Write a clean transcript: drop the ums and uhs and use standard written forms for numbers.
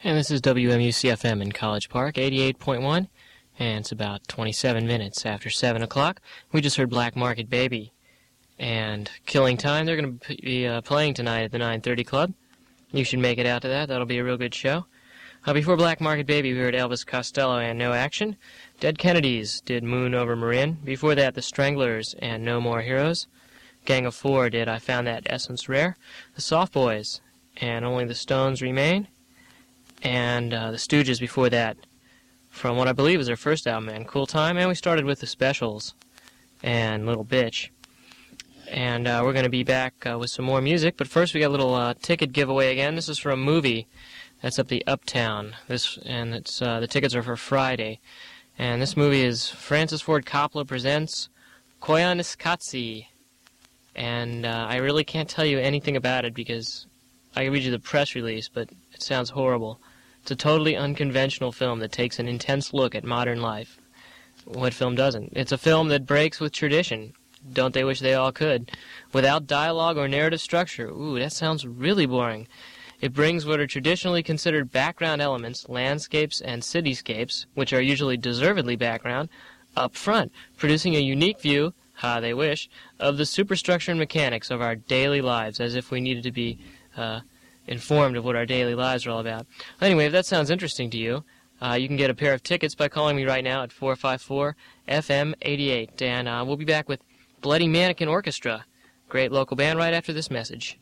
And this is WMUC-FM in College Park, 88.1, and it's about 27 minutes after 7 o'clock. We just heard Black Market Baby and Killing Time. They're going to be playing tonight at the 9:30 Club. You should make it out to that. That'll be a real good show. Before Black Market Baby, we heard Elvis Costello and No Action. Dead Kennedys did Moon Over Marin. Before that, The Stranglers and No More Heroes. Gang of Four did I Found That Essence Rare. The Soft Boys and Only the Stones Remain. And the Stooges before that, from what I believe is their first album, man, Cool Time. And we started with the Specials and Little Bitch. And we're going to be back with some more music. But first we got a little ticket giveaway again. This is for a movie that's up the Uptown. The tickets are for Friday. And this movie is Francis Ford Coppola Presents Koyaanisqatsi. And I really can't tell you anything about it because I can read you the press release, but it sounds horrible. It's a totally unconventional film that takes an intense look at modern life. What film doesn't? It's a film that breaks with tradition. Don't they wish they all could? Without dialogue or narrative structure. Ooh, that sounds really boring. It brings what are traditionally considered background elements, landscapes and cityscapes, which are usually deservedly background, up front, producing a unique view, they wish, of the superstructure and mechanics of our daily lives, as if we needed to be informed of what our daily lives are all about. Anyway, if that sounds interesting to you, you can get a pair of tickets by calling me right now at 454-FM-88. And we'll be back with Bloody Mannequin Orchestra, great local band, right after this message.